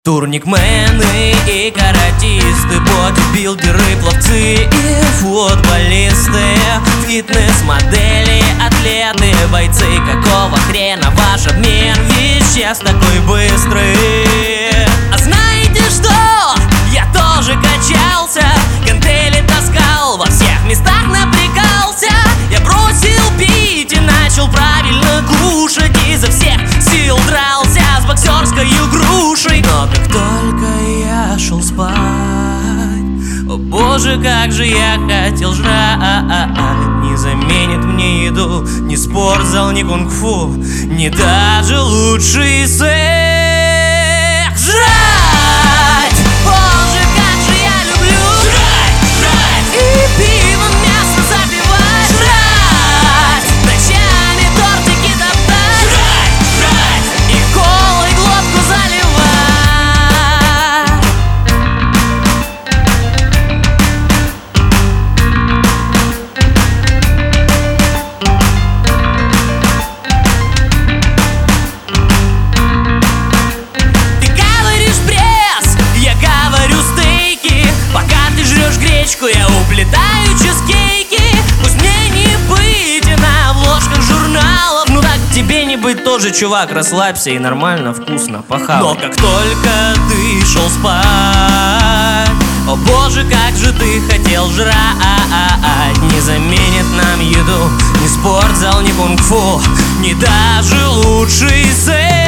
Турникмены и каратисты, бодибилдеры, пловцы и футболисты, фитнес-модели, атлеты, бойцы. Какого хрена ваш обмен веществ такой быстрый? А знаете что? Я тоже качался, гантели таскал, во всех местах напрягался. Я бросил пить и начал правильно кушать, изо всех сил дрался с боксерской грушей. Но как только я шел спать, о боже, как же я хотел жрать. Не заменит мне еду ни спортзал, ни кунг-фу, ни даже лучший секс. Жрать! Боже, как же я люблю жрать! И пивом мясо запивать. Жрать! Ночами тортики топтать. Жрать! И колой глотку заливать. Я уплетаю чизкейки, пусть мне не быть и на обложках журналов. Ну так тебе не быть тоже, чувак, расслабься и нормально, вкусно похавай. Но как только ты шел спать, о боже, как же ты хотел жрать. Не заменит нам еду ни спортзал, ни кунг-фу, ни даже лучший секс.